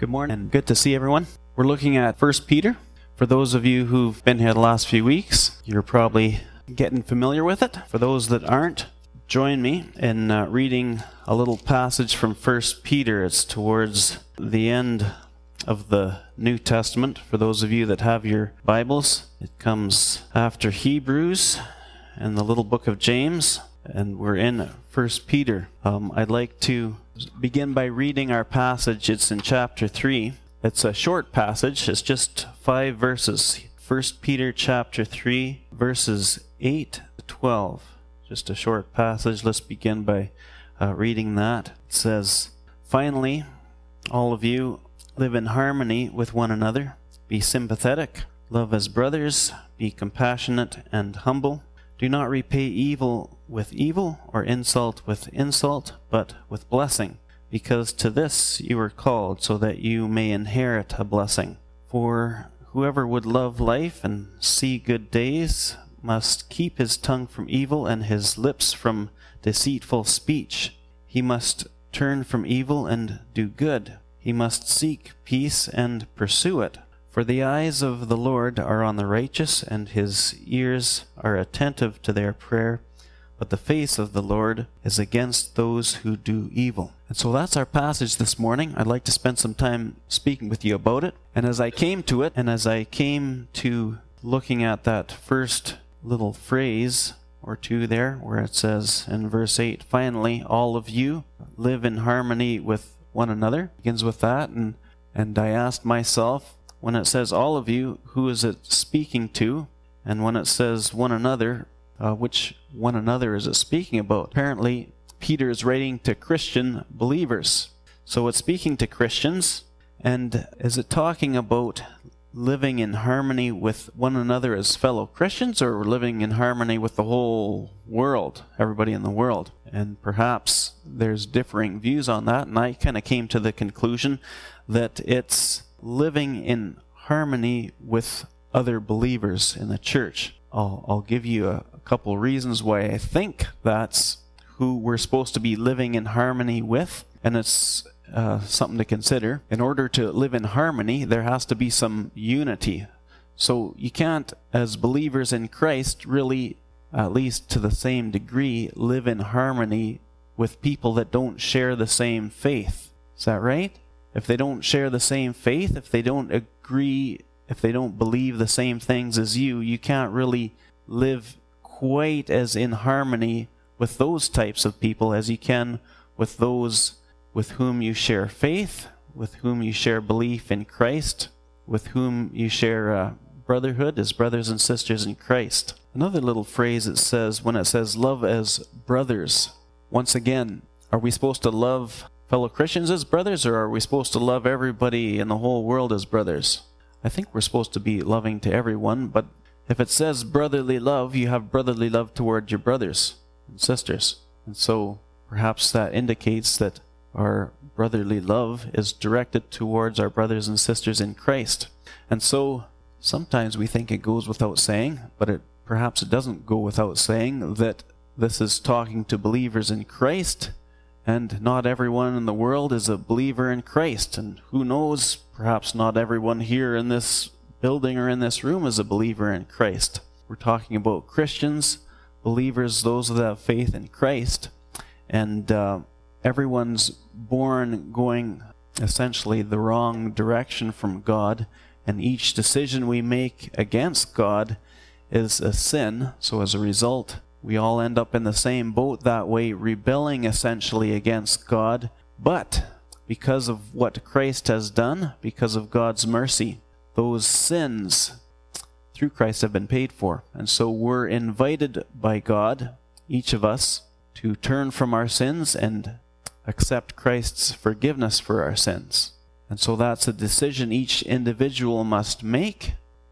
Good morning and good to see everyone. We're looking at 1 Peter. For those of you who've been here the last few weeks, you're probably getting familiar with it. For those that aren't, join me in reading a little passage from 1 Peter. It's towards the end of the New Testament. For those of you that have your Bibles, it comes after Hebrews and the little book of James, and we're in 1 Peter. I'd like to begin by reading our passage. It's in chapter 3. It's a short passage. It's just 5 verses. 1 Peter chapter 3, verses 8 to 12. Just a short passage. Let's begin by reading that. It says, "Finally, all of you live in harmony with one another. Be sympathetic. Love as brothers. Be compassionate and humble. Do not repay evil with evil or insult with insult, but with blessing, because to this you were called, so that you may inherit a blessing. For whoever would love life and see good days must keep his tongue from evil and his lips from deceitful speech. He must turn from evil and do good. He must seek peace and pursue it. For the eyes of the Lord are on the righteous, and his ears are attentive to their prayer, but the face of the Lord is against those who do evil." And so that's our passage this morning. I'd like to spend some time speaking with you about it. And as I came to it, and as I came to looking at that first little phrase or two there, where it says in verse 8, "Finally, all of you live in harmony with one another," begins with that. And I asked myself, when it says all of you, who is it speaking to? And when it says one another, which one another is it speaking about? Apparently, Peter is writing to Christian believers. So it's speaking to Christians. And is it talking about living in harmony with one another as fellow Christians, or living in harmony with the whole world, everybody in the world? And perhaps there's differing views on that. And I kind of came to the conclusion that it's living in harmony with other believers in the church. I'll give you a couple reasons why I think that's who we're supposed to be living in harmony with, and it's something to consider. In order to live in harmony, there has to be some unity. So you can't, as believers in Christ, really, at least to the same degree, live in harmony with people that don't share the same faith. Is that right? If they don't share the same faith, if they don't agree, if they don't believe the same things as you can't really live quite as in harmony with those types of people as you can with those with whom you share faith, with whom you share belief in Christ, with whom you share brotherhood as brothers and sisters in Christ. Another little phrase it says, when it says love as brothers. Once again, are we supposed to love fellow Christians as brothers, or are we supposed to love everybody in the whole world as brothers? I think we're supposed to be loving to everyone, but if it says brotherly love, you have brotherly love toward your brothers and sisters. And so perhaps that indicates that our brotherly love is directed towards our brothers and sisters in Christ. And so sometimes we think it goes without saying, but perhaps it doesn't go without saying that this is talking to believers in Christ. And not everyone in the world is a believer in Christ. And who knows, perhaps not everyone here in this building or in this room is a believer in Christ. We're talking about Christians, believers, those that have faith in Christ. And everyone's born going essentially the wrong direction from God. And each decision we make against God is a sin. So as a result, we all end up in the same boat that way, rebelling essentially against God. But because of what Christ has done, because of God's mercy, those sins through Christ have been paid for. And so we're invited by God, each of us, to turn from our sins and accept Christ's forgiveness for our sins. And so that's a decision each individual must make,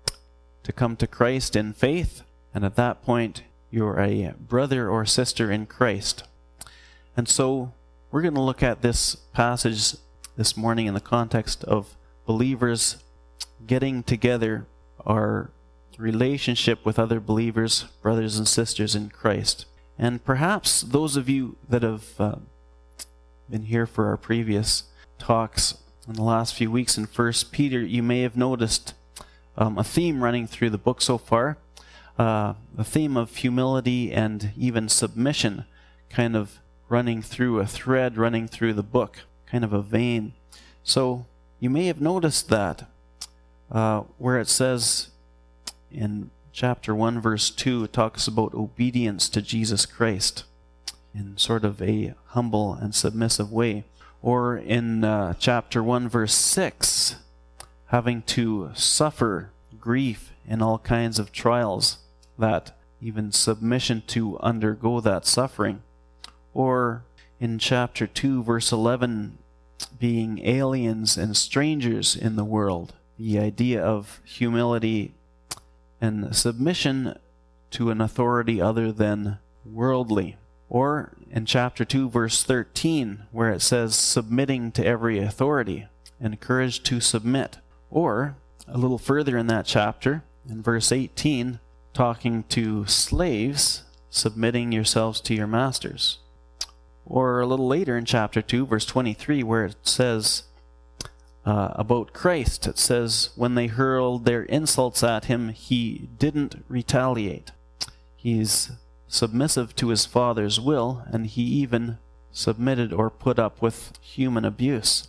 to come to Christ in faith. And at that point, you're a brother or sister in Christ. And so we're going to look at this passage this morning in the context of believers getting together, our relationship with other believers, brothers and sisters in Christ. And perhaps those of you that have been here for our previous talks in the last few weeks in 1 Peter, you may have noticed a theme running through the book so far. The theme of humility and even submission kind of running through a thread, running through the book, kind of a vein. So you may have noticed that where it says in chapter 1, verse 2, it talks about obedience to Jesus Christ in sort of a humble and submissive way. Or in chapter 1, verse 6, having to suffer grief in all kinds of trials, that even submission to undergo that suffering. Or in chapter 2, verse 11, being aliens and strangers in the world, the idea of humility and submission to an authority other than worldly. Or in chapter 2, verse 13, where it says, submitting to every authority, encouraged to submit. Or a little further in that chapter, in verse 18, talking to slaves, submitting yourselves to your masters. Or a little later in chapter 2, verse 23, where it says about Christ, it says, when they hurled their insults at him, he didn't retaliate. He's submissive to his Father's will, and he even submitted or put up with human abuse.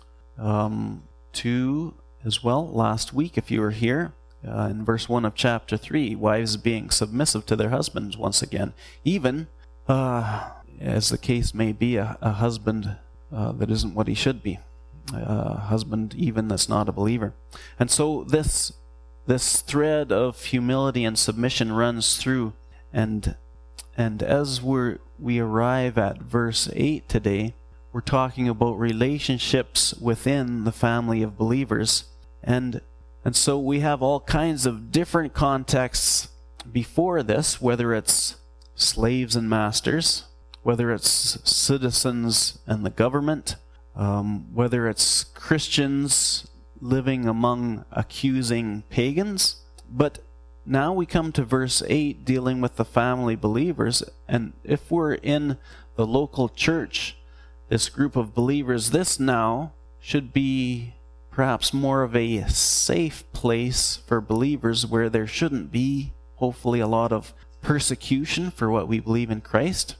As well, last week, if you were here, in verse 1 of chapter 3, wives being submissive to their husbands once again, even, as the case may be, a husband that isn't what he should be. A husband even that's not a believer. And so this thread of humility and submission runs through, and as we arrive at verse 8 today, we're talking about relationships within the family of believers, and so we have all kinds of different contexts before this, whether it's slaves and masters, whether it's citizens and the government, whether it's Christians living among accusing pagans. But now we come to verse 8 dealing with the family believers, and if we're in the local church, this group of believers, this now should be perhaps more of a safe place for believers where there shouldn't be, hopefully, a lot of persecution for what we believe in Christ.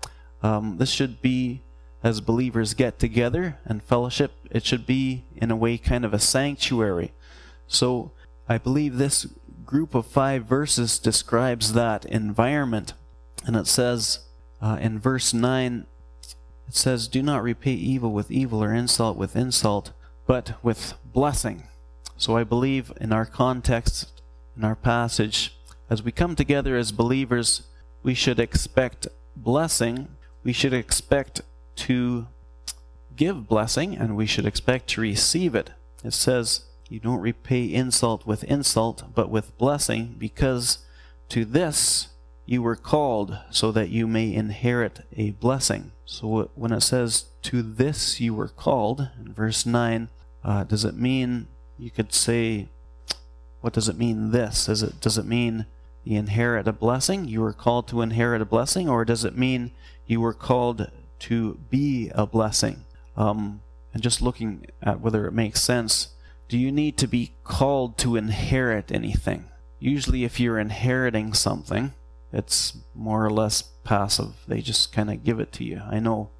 This should be, as believers get together and fellowship, it should be in a way kind of a sanctuary. So I believe this group of 5 verses describes that environment. And it says in verse 9, it says, do not repay evil with evil or insult with insult, but with blessing. So I believe in our context, in our passage, as we come together as believers, we should expect blessing. We should expect to give blessing, and we should expect to receive it. It says, you don't repay insult with insult, but with blessing, because to this you were called, so that you may inherit a blessing. So when it says, to this you were called, in verse 9, does it mean, you could say, what does it mean this? Does it mean you inherit a blessing? You were called to inherit a blessing? Or does it mean you were called to be a blessing? And just looking at whether it makes sense, do you need to be called to inherit anything? Usually if you're inheriting something, it's more or less passive. They just kind of give it to you. I know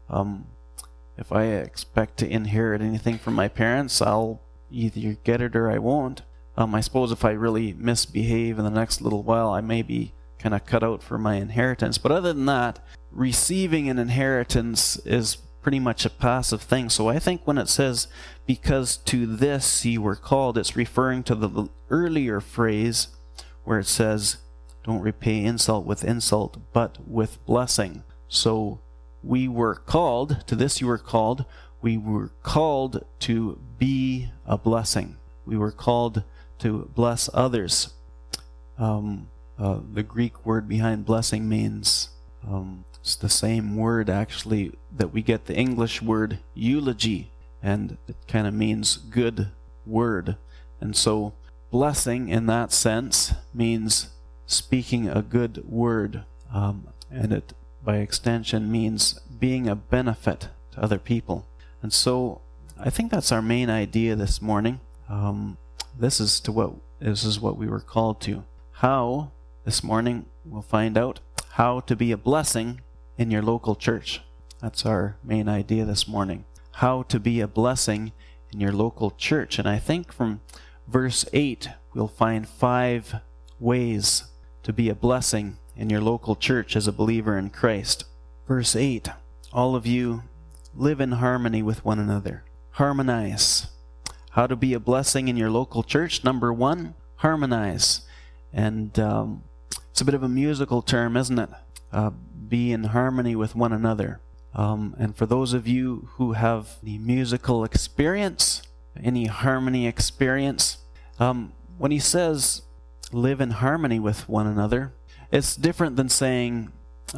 if I expect to inherit anything from my parents, I'll either get it or I won't. I suppose if I really misbehave in the next little while, I may be kind of cut out for my inheritance. But other than that, receiving an inheritance is pretty much a passive thing. So I think when it says, because to this you were called, it's referring to the earlier phrase where it says, don't repay insult with insult, but with blessing. So we were called, to this you were called, we were called to be a blessing. We were called to bless others. The Greek word behind blessing means, it's the same word actually that we get the English word eulogy, and it kind of means good word. And so blessing in that sense means speaking a good word, and it by extension means being a benefit to other people. And so I think that's our main idea this morning. This is what we were called to. How, this morning, we'll find out how to be a blessing in your local church. That's our main idea this morning. How to be a blessing in your local church. And I think from verse 8, we'll find 5 ways to be a blessing in your local church as a believer in Christ. Verse 8, all of you live in harmony with one another. Harmonize. How to be a blessing in your local church. Number 1, harmonize. And it's a bit of a musical term, isn't it? Be in harmony with one another. And for those of you who have the musical experience, any harmony experience, when he says live in harmony with one another, it's different than saying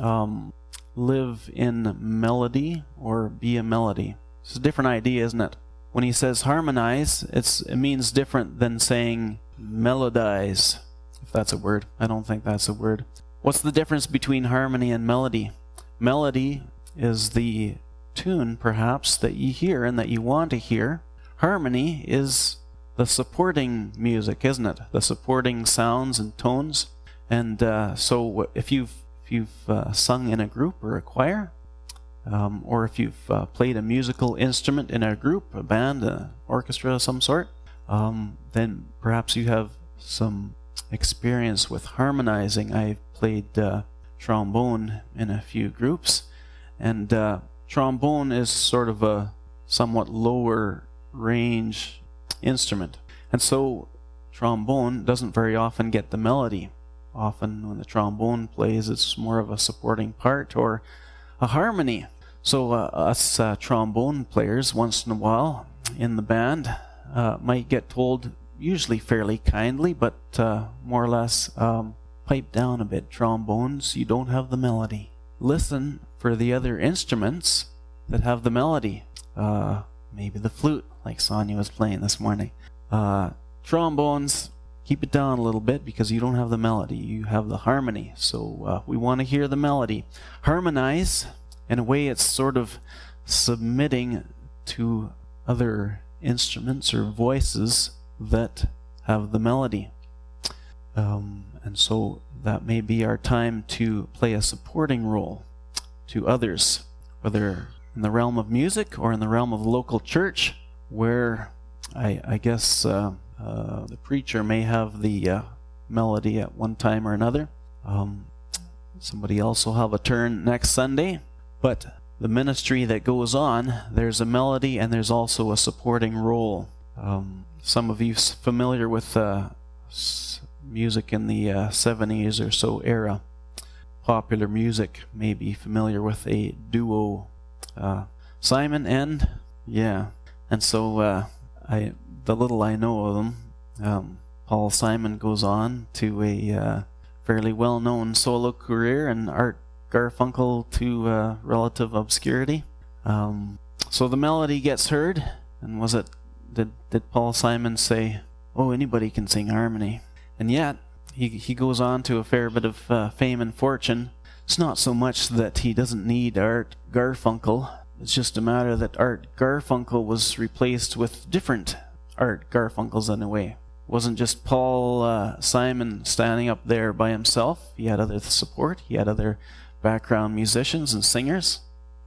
live in melody or be a melody. It's a different idea, isn't it? When he says harmonize, it means different than saying melodize, if that's a word. I don't think that's a word. What's the difference between harmony and melody? Melody is the tune, perhaps, that you hear and that you want to hear. Harmony is the supporting music, isn't it? The supporting sounds and tones. And so if you've sung in a group or a choir, or if you've played a musical instrument in a group, a band, an orchestra of some sort, then perhaps you have some experience with harmonizing. I've played trombone in a few groups, and trombone is sort of a somewhat lower range instrument, and so trombone doesn't very often get the melody. Often when the trombone plays, it's more of a supporting part or a harmony. So us trombone players, once in a while in the band, might get told, usually fairly kindly, but more or less, pipe down a bit, trombones, you don't have the melody. Listen for the other instruments that have the melody. Maybe the flute, like Sonia was playing this morning. Trombones, keep it down a little bit because you don't have the melody. You have the harmony. So we want to hear the melody. Harmonize, in a way, it's sort of submitting to other instruments or voices that have the melody. And so that may be our time to play a supporting role to others, whether in the realm of music or in the realm of the local church, where I guess the preacher may have the melody at one time or another. Somebody else will have a turn next Sunday, but the ministry that goes on, there's a melody and there's also a supporting role. Some of you familiar with music in the 70s or so era, popular music, may be familiar with a duo, Simon and, and so the little I know of them, Paul Simon goes on to a fairly well-known solo career, and Art Garfunkel to relative obscurity. So the melody gets heard, and did Paul Simon say, "Oh, anybody can sing harmony"? And yet he goes on to a fair bit of fame and fortune. It's not so much that he doesn't need Art Garfunkel. It's just a matter that Art Garfunkel was replaced with different Art Garfunkels in a way. It wasn't just Paul Simon standing up there by himself. He had other support. He had other background musicians and singers.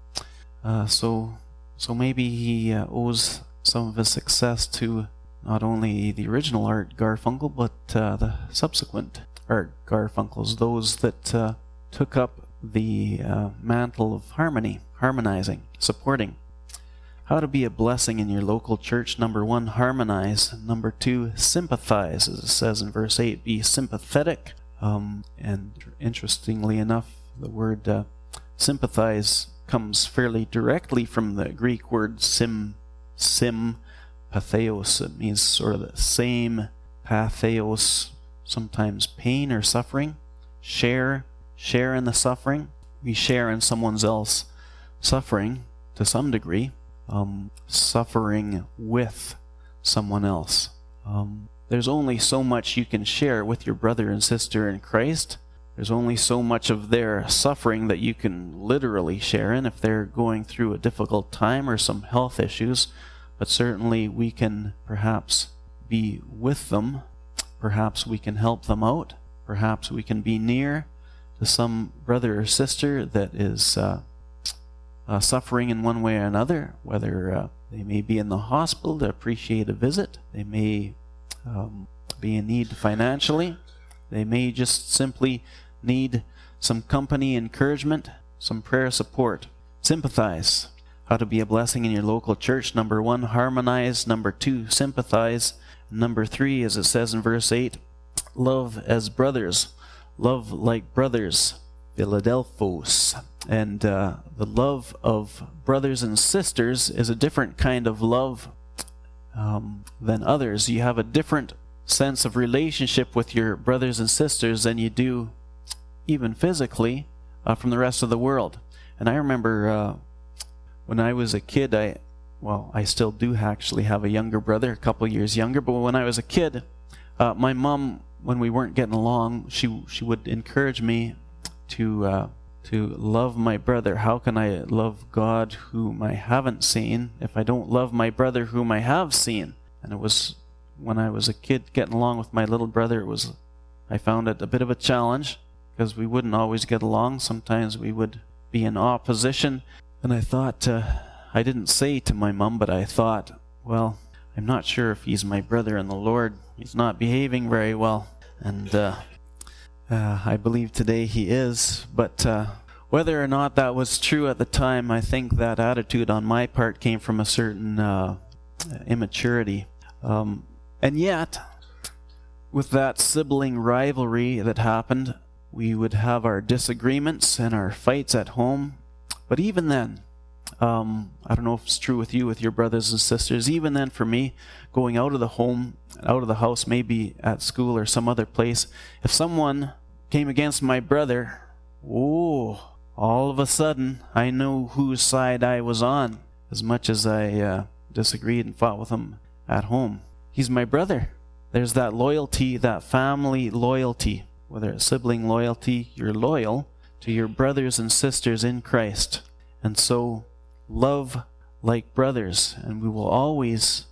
So maybe he owes some of his success to not only the original Art Garfunkel, but the subsequent Art Garfunkels, those that took up the mantle of harmonizing, supporting. How to be a blessing in your local church. Number 1, harmonize. Number 2, sympathize. As it says in verse 8, be sympathetic. And interestingly enough, the word sympathize comes fairly directly from the Greek word patheos. It means sort of the same, patheos, sometimes pain or suffering. Share in the suffering. We share in someone else's suffering to some degree. Suffering with someone else. There's only so much you can share with your brother and sister in Christ. There's only so much of their suffering that you can literally share in if they're going through a difficult time or some health issues. but certainly we can perhaps be with them. Perhaps we can help them out. Perhaps we can be near to some brother or sister that is suffering in one way or another, whether they may be in the hospital to appreciate a visit. They may be in need financially. They may just simply need some company, encouragement, some prayer support. Sympathize. How to be a blessing in your local church. Number 1, harmonize. Number 2, sympathize. Number 3, as it says in verse 8, love as brothers. Love like brothers. Philadelphos. And the love of brothers and sisters is a different kind of love than others. You have a different sense of relationship with your brothers and sisters than you do even physically from the rest of the world. And I remember when I was a kid, I still do actually have a younger brother, a couple years younger, but when I was a kid, my mom, when we weren't getting along, she would encourage me to love my brother. How can I love God whom I haven't seen if I don't love my brother whom I have seen? And it was when I was a kid getting along with my little brother, I found it a bit of a challenge because we wouldn't always get along. Sometimes we would be in opposition. And I thought, I didn't say to my mom, but I thought, well, I'm not sure if he's my brother in the Lord. He's not behaving very well. And I believe today he is. But whether or not that was true at the time, I think that attitude on my part came from a certain immaturity. And yet, with that sibling rivalry that happened, we would have our disagreements and our fights at home. But even then, I don't know if it's true with you, with your brothers and sisters, even then for me, going out of the home, out of the house, maybe at school or some other place, if someone came against my brother, all of a sudden, I knew whose side I was on, as much as I disagreed and fought with him at home. He's my brother. There's that loyalty, that family loyalty, whether it's sibling loyalty, you're loyal to your brothers and sisters in Christ. And so, love like brothers, and we will always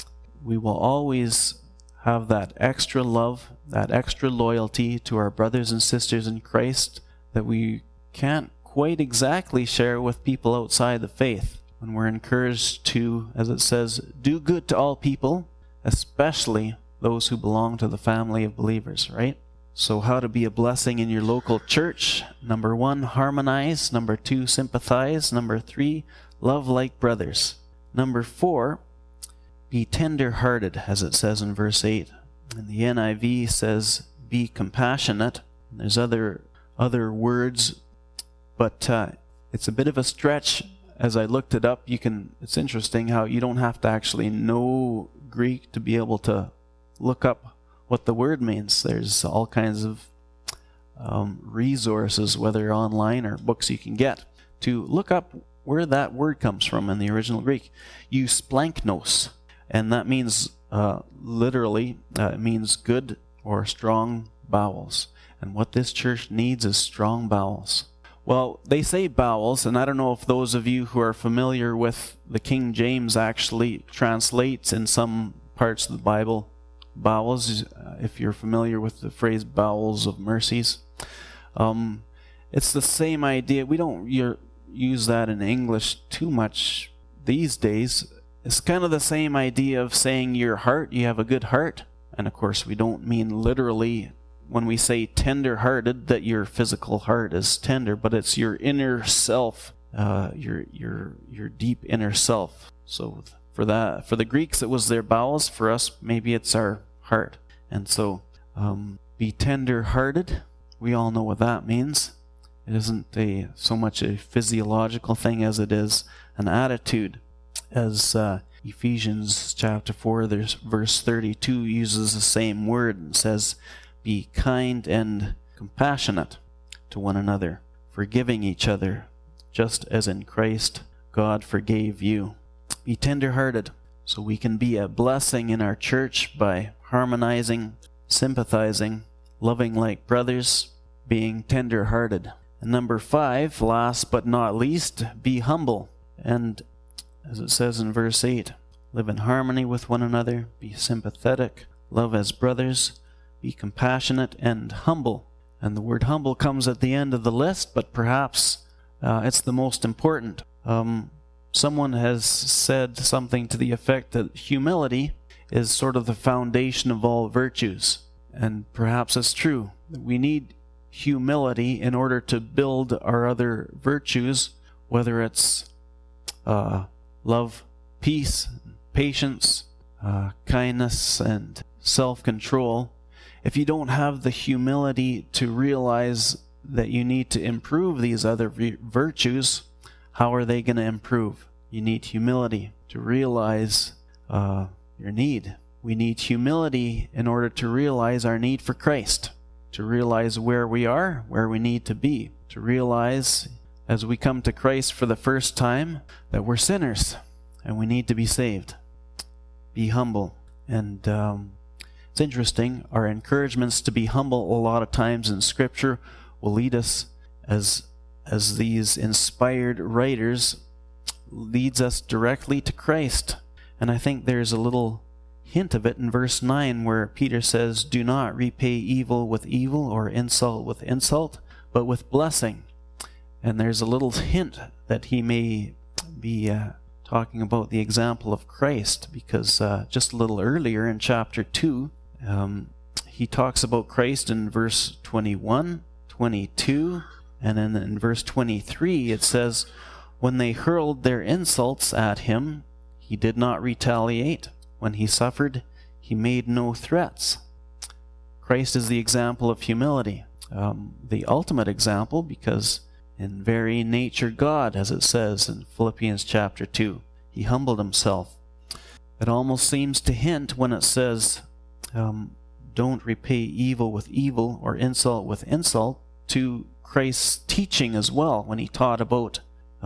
have that extra love, that extra loyalty to our brothers and sisters in Christ that we can't quite exactly share with people outside the faith. When we're encouraged to, as it says, do good to all people, especially those who belong to the family of believers, right? So how to be a blessing in your local church. Number 1, harmonize. Number 2, sympathize. Number 3, love like brothers. Number 4, be tender-hearted, as it says in verse 8. And the NIV says, be compassionate. And there's other words, but it's a bit of a stretch. As I looked it up, it's interesting how you don't have to actually know Greek to be able to look up what the word means. There's all kinds of resources, whether online or books you can get, to look up where that word comes from in the original Greek. Eusplanknos, and that means literally, it means good or strong bowels. And what this church needs is strong bowels. Well, they say bowels, and I don't know if those of you who are familiar with the King James actually translates in some parts of the Bible bowels, if you're familiar with the phrase bowels of mercies. It's the same idea. We don't use that in English too much these days. It's kind of the same idea of saying your heart, you have a good heart. And of course, we don't mean literally when we say tender-hearted that your physical heart is tender, but it's your inner self, your deep inner self. So for the Greeks, it was their bowels. For us, maybe it's our heart. And so, be tender-hearted. We all know what that means. It isn't so much a physiological thing as it is an attitude. As Ephesians chapter 4, verse 32 uses the same word and says, be kind and compassionate to one another, forgiving each other, just as in Christ God forgave you. Be tender-hearted, so we can be a blessing in our church by harmonizing, sympathizing, loving like brothers, being tender-hearted. And number 5, last but not least, be humble. And as it says in verse 8, live in harmony with one another, be sympathetic, love as brothers, be compassionate and humble. And the word humble comes at the end of the list, but perhaps it's the most important. Someone has said something to the effect that humility is sort of the foundation of all virtues. And perhaps it's true. We need humility in order to build our other virtues, whether it's love, peace, patience, kindness, and self-control. If you don't have the humility to realize that you need to improve these other virtues, how are they going to improve? You need humility to realize your need. We need humility in order to realize our need for Christ, to realize where we are, where we need to be, to realize as we come to Christ for the first time that we're sinners and we need to be saved. Be humble. And it's interesting, our encouragements to be humble a lot of times in Scripture will lead us, as these inspired writers, leads us directly to Christ. And I think there's a little hint of it in verse 9 where Peter says, "Do not repay evil with evil or insult with insult, but with blessing." And there's a little hint that he may be talking about the example of Christ, because just a little earlier in chapter 2, he talks about Christ in verse 21, 22, and then in verse 23 it says, "When they hurled their insults at him, he did not retaliate. When he suffered, he made no threats." Christ is the example of humility, the ultimate example, because in very nature God, as it says in Philippians chapter 2, he humbled himself. It almost seems to hint when it says, don't repay evil with evil or insult with insult, to Christ's teaching as well, when he taught about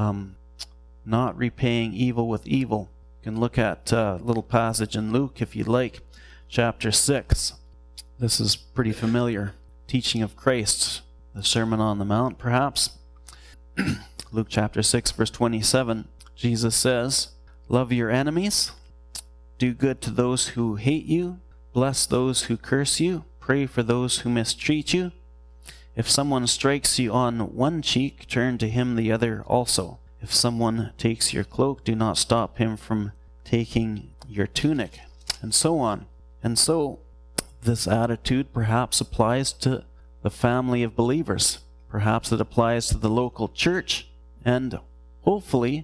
not repaying evil with evil. You can look at a little passage in Luke, if you'd like, chapter 6. This is pretty familiar. Teaching of Christ, the Sermon on the Mount, perhaps. Luke chapter 6, verse 27, Jesus says, "Love your enemies, do good to those who hate you, bless those who curse you, pray for those who mistreat you. If someone strikes you on one cheek, turn to him the other also. If someone takes your cloak, do not stop him from taking your tunic," and so on. And so this attitude perhaps applies to the family of believers. Perhaps it applies to the local church, and hopefully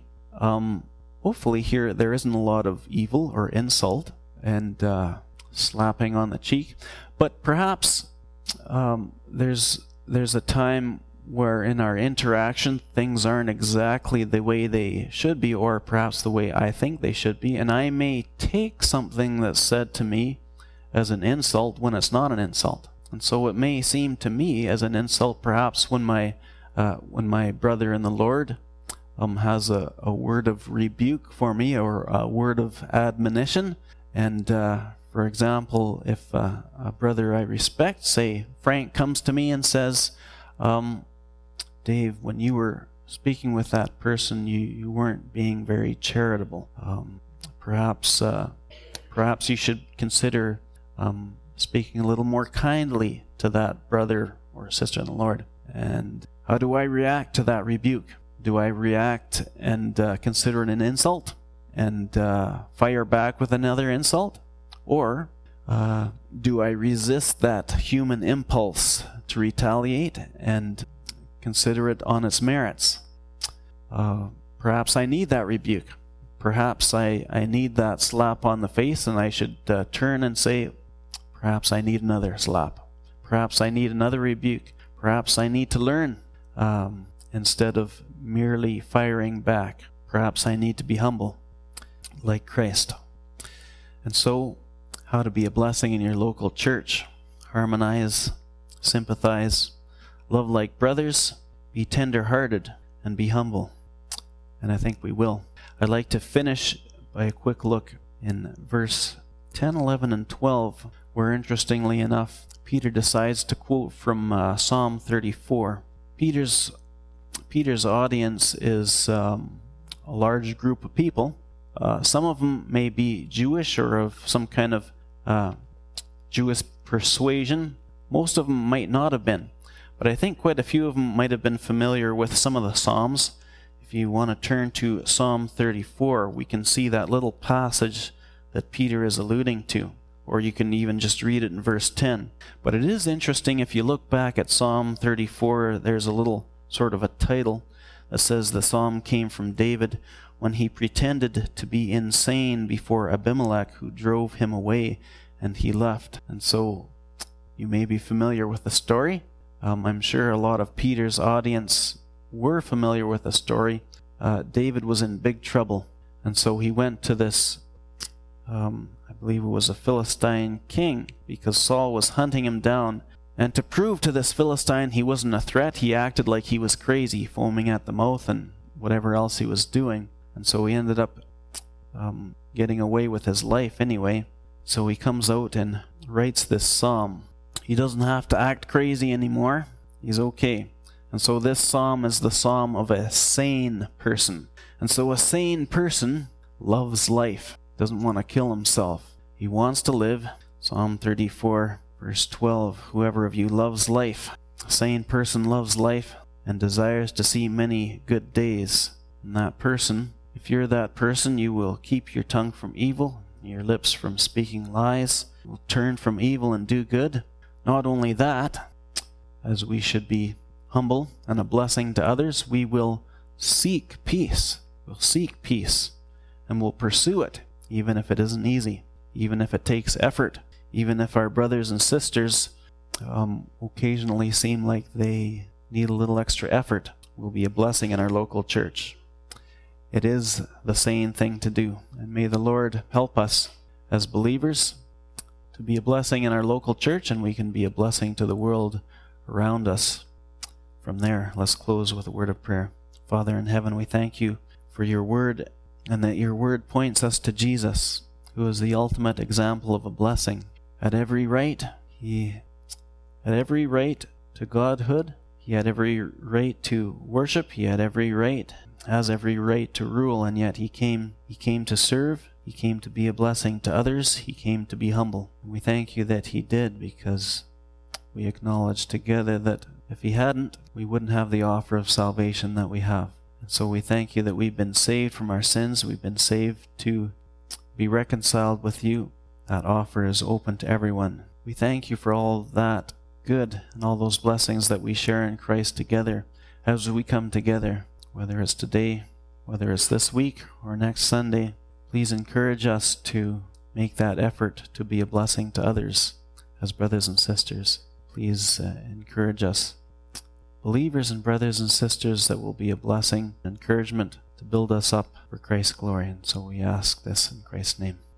here there isn't a lot of evil or insult and slapping on the cheek, but perhaps there's a time where in our interaction things aren't exactly the way they should be, or perhaps the way I think they should be, and I may take something that's said to me as an insult when it's not an insult. And so it may seem to me as an insult perhaps when my brother in the Lord has a word of rebuke for me, or a word of admonition. And for example, if a brother I respect, say Frank, comes to me and says, "Dave, when you were speaking with that person, you weren't being very charitable. Perhaps you should consider speaking a little more kindly to that brother or sister in the Lord." And how do I react to that rebuke? Do I react and consider it an insult and fire back with another insult? Or do I resist that human impulse to retaliate and consider it on its merits? Perhaps I need that rebuke. Perhaps I need that slap on the face, and I should turn and say, perhaps I need another slap. Perhaps I need another rebuke. Perhaps I need to learn instead of merely firing back. Perhaps I need to be humble like Christ. And so, how to be a blessing in your local church. Harmonize, sympathize, love like brothers, be tender-hearted, and be humble. And I think we will. I'd like to finish by a quick look in verse 10, 11, and 12, where interestingly enough, Peter decides to quote from Psalm 34. Peter's audience is a large group of people, Some of them may be Jewish or of some kind of Jewish persuasion. Most of them might not have been. But I think quite a few of them might have been familiar with some of the Psalms. If you want to turn to Psalm 34, we can see that little passage that Peter is alluding to. Or you can even just read it in verse 10. But it is interesting, if you look back at Psalm 34, there's a little sort of a title that says the psalm came from David when he pretended to be insane before Abimelech, who drove him away, and he left. And so you may be familiar with the story. I'm sure a lot of Peter's audience were familiar with the story. David was in big trouble, and so he went to this, I believe it was a Philistine king, because Saul was hunting him down. And to prove to this Philistine he wasn't a threat, he acted like he was crazy, foaming at the mouth and whatever else he was doing. And so he ended up getting away with his life anyway. So he comes out and writes this psalm. He doesn't have to act crazy anymore. He's okay. And so this psalm is the psalm of a sane person. And so a sane person loves life, doesn't want to kill himself. He wants to live. Psalm 34, verse 12, whoever of you loves life, a sane person loves life and desires to see many good days. And that person, if you're that person, you will keep your tongue from evil, your lips from speaking lies. You will turn from evil and do good. Not only that, as we should be humble and a blessing to others, we will seek peace. We'll seek peace and we'll pursue it, even if it isn't easy, even if it takes effort, even if our brothers and sisters occasionally seem like they need a little extra effort. We'll be a blessing in our local church. It is the sane thing to do. And may the Lord help us as believers to be a blessing in our local church, and we can be a blessing to the world around us. From there, let's close with a word of prayer. Father in heaven, we thank you for your word, and that your word points us to Jesus, who is the ultimate example of a blessing. At every right, he had every right to godhood. He had every right to worship. He had every right, has every right to rule, and yet he came to serve. He came to be a blessing to others. He came to be humble. We thank you that he did, because we acknowledge together that if he hadn't, we wouldn't have the offer of salvation that we have. And so we thank you that we've been saved from our sins. We've been saved to be reconciled with you. That offer is open to everyone. We thank you for all that good and all those blessings that we share in Christ together as we come together, whether it's today, whether it's this week or next Sunday. Please encourage us to make that effort to be a blessing to others as brothers and sisters. Please encourage us, believers and brothers and sisters, that will be a blessing, encouragement to build us up for Christ's glory. And so we ask this in Christ's name.